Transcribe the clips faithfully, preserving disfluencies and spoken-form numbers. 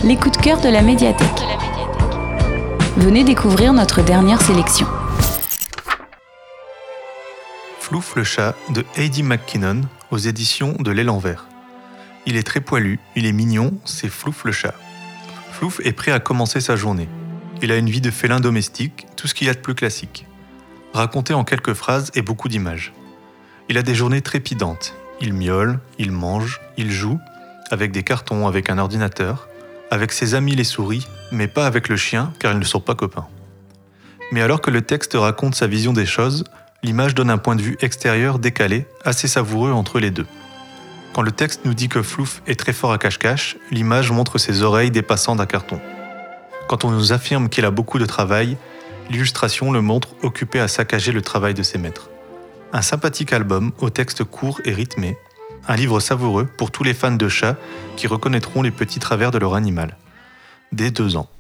les coups de cœur de la médiathèque. Venez découvrir notre dernière sélection. Flouf le chat de Heidi McKinnon aux éditions de l'Élan Vert. Il est très poilu, il est mignon, c'est Flouf le chat. Flouf est prêt à commencer sa journée. Il a une vie de félin domestique, tout ce qu'il y a de plus classique. Raconté en quelques phrases et beaucoup d'images. Il a des journées trépidantes. Il miaule, il mange, il joue, avec des cartons, avec un ordinateur, avec ses amis les souris, mais pas avec le chien, car ils ne sont pas copains. Mais alors que le texte raconte sa vision des choses, l'image donne un point de vue extérieur décalé, assez savoureux entre les deux. Quand le texte nous dit que Flouf est très fort à cache-cache, l'image montre ses oreilles dépassant d'un carton. Quand on nous affirme qu'il a beaucoup de travail, l'illustration le montre occupé à saccager le travail de ses maîtres. Un sympathique album au texte court et rythmé, un livre savoureux pour tous les fans de chats qui reconnaîtront les petits travers de leur animal. Dès deux ans.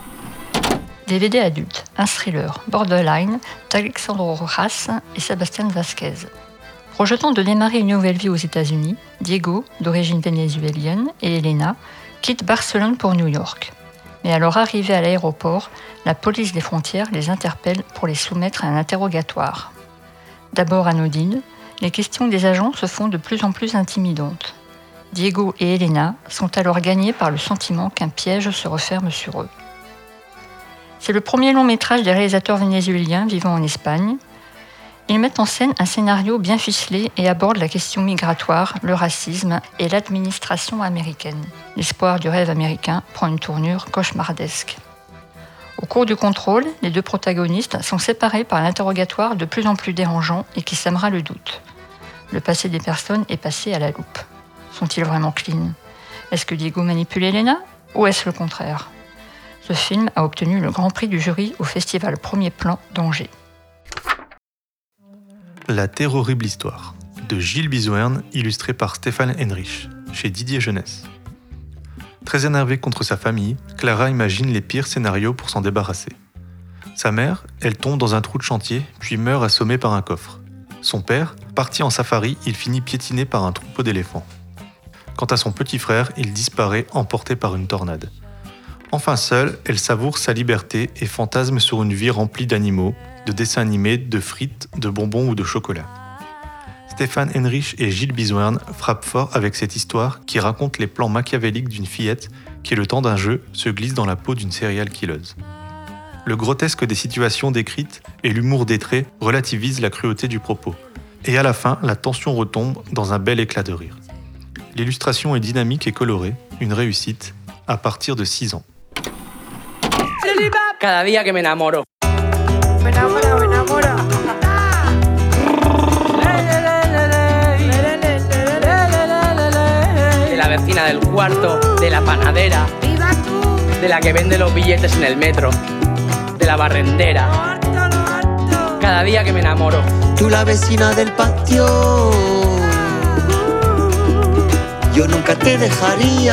D V D adulte, un thriller, Borderline, d'Alexandro Rojas et Sébastien Vasquez. Projetant de démarrer une nouvelle vie aux États-Unis, Diego, d'origine vénézuélienne, et Elena quittent Barcelone pour New York. Mais à leur arrivée à l'aéroport, la police des frontières les interpelle pour les soumettre à un interrogatoire. D'abord anodines, les questions des agents se font de plus en plus intimidantes. Diego et Elena sont alors gagnés par le sentiment qu'un piège se referme sur eux. C'est le premier long métrage des réalisateurs vénézuéliens vivant en Espagne. Ils mettent en scène un scénario bien ficelé et abordent la question migratoire, le racisme et l'administration américaine. L'espoir du rêve américain prend une tournure cauchemardesque. Au cours du contrôle, les deux protagonistes sont séparés par un interrogatoire de plus en plus dérangeant et qui sèmera le doute. Le passé des personnes est passé à la loupe. Sont-ils vraiment clean ? Est-ce que Diego manipule Elena ou est-ce le contraire ? Ce film a obtenu le Grand Prix du jury au Festival Premier Plan d'Angers. La terrible histoire de Gilles Bizouerne, illustré par Stéphane Henrich, chez Didier Jeunesse. Très énervée contre sa famille, Clara imagine les pires scénarios pour s'en débarrasser. Sa mère, elle tombe dans un trou de chantier, puis meurt assommée par un coffre. Son père, parti en safari, il finit piétiné par un troupeau d'éléphants. Quant à son petit frère, il disparaît emporté par une tornade. Enfin seule, elle savoure sa liberté et fantasme sur une vie remplie d'animaux, de dessins animés, de frites, de bonbons ou de chocolat. Stéphane Henrich et Gilles Bizouerne frappent fort avec cette histoire qui raconte les plans machiavéliques d'une fillette qui, le temps d'un jeu, se glisse dans la peau d'une serial killeuse. Le grotesque des situations décrites et l'humour des traits relativisent la cruauté du propos. Et à la fin, la tension retombe dans un bel éclat de rire. L'illustration est dynamique et colorée, une réussite, à partir de six ans. Cada día que me enamoro. Me enamoro, me enamoro. De la vecina del cuarto, de la panadera, ¡Viva tú! de la que vende los billetes en el metro, de la barrendera. ¡Lo harto, lo harto! Cada día que me enamoro. Tú la vecina del patio, yo nunca te dejaría.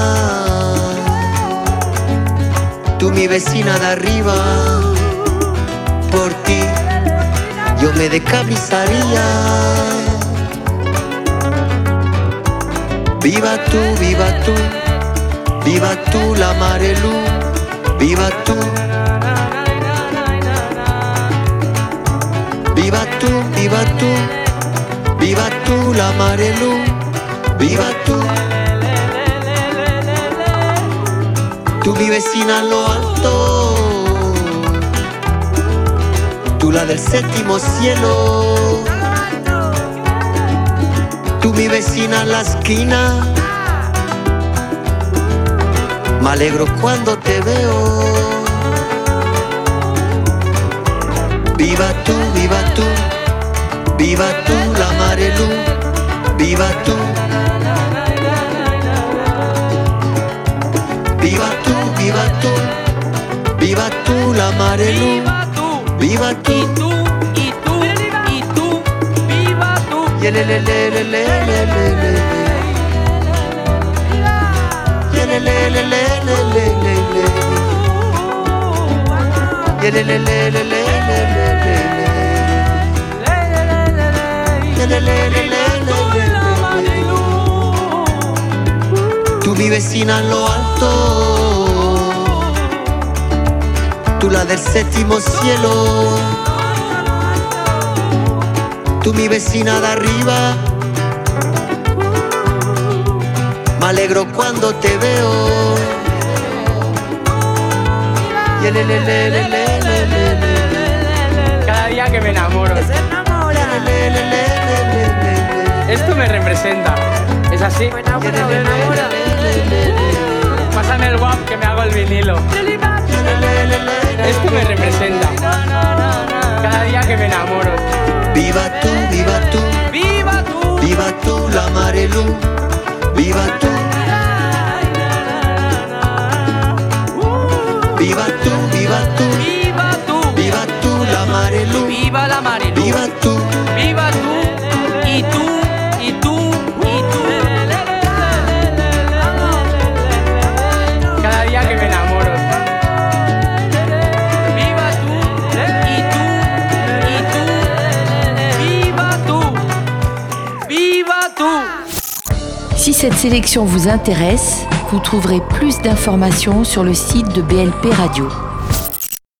Tú mi vecina de arriba, por ti yo me decabrizaría. Viva tú, viva tú, viva tú la Marelú, viva tú. Viva tú, viva tú, viva tú la Marelú, viva tú. Tú mi vecina en lo alto, tú la del séptimo cielo. Tú mi vecina en la esquina, me alegro cuando te veo. Viva tú, viva tú, viva tú la Marelú, viva tú. Viva tú, viva tú, viva tú la Marelú, viva tú. Y tú, y tú, y tú, viva tú. Yelelelelelelelele. Yelelelelelelelele. Yelelelelelelelele. Yelelelelelelele. Tú mi vecina en lo alto, tú la del séptimo cielo, tú mi vecina de arriba. Me alegro cuando te veo. Y el, el, el, el, el, el, el, el. Cada día que me enamoro. Se enamora. Esto me representa. ¿Es así? Me enamora, me enamora. Pásame el guap que me hago el vinilo. Esto me representa. Cada día que me enamoro. Viva tú, viva tú, ¡Viva tú! viva tú la Marelú, viva tú. Viva tú, viva tú, ¡Viva tú! viva tú la Marelú, ¡Viva la Marelú! viva tú. ¡Viva tú! Y tú, y tú, y tú. Cada día que me enamoro. ¡Viva tú! Y tú, y tú. ¡Viva tú! ¡Viva tú! Si cette sélection vous intéresse, vous trouverez plus d'informations sur le site de B L P Radio.